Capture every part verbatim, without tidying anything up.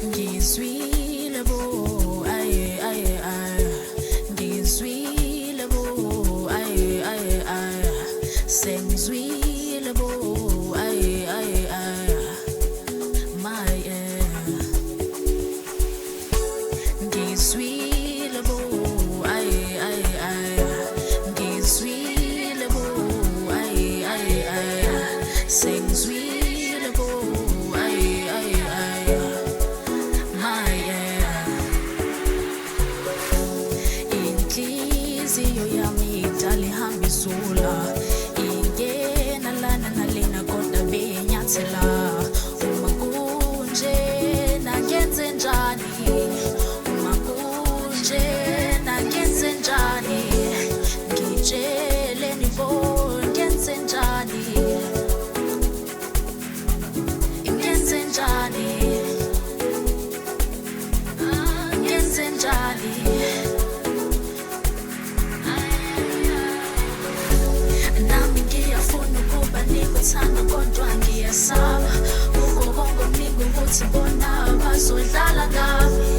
Ngizwile bo, aye aye aye. Ngizwile bo, aye aye aye. Sengizwile bo, aye aye aye. My yeah. Ngizwile bo, aye aye aye. Ngizwile bo, aye aye aye. Sengizwile bo, aye aye aye. My yeah. Inhliziyo yami idala ihamba izula, ingena lana nalena kodwa benyathela. Uma kunje nangenze njani, uma kunje nangenze njani, ngitsheleni bo ngenze njani, ngenze njani, ngenze njani. Nami ngiyafuna ukuba nikuthanda kodwa ngiyasaba ukho konke okuningi ukuthi bona bazodlala ngami,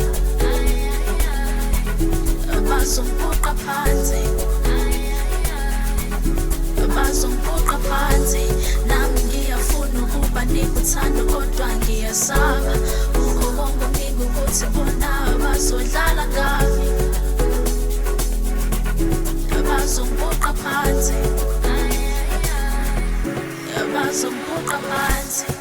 bazongibuqa phansi, bazongibuqa phansi. Nami ngiyafuna ukuba nikuthanda kodwa ngiyasaba ukho konke okuningi ukuthi bona bazodlala ngami, bazongibuqa phansi, bazongibuqa phansi.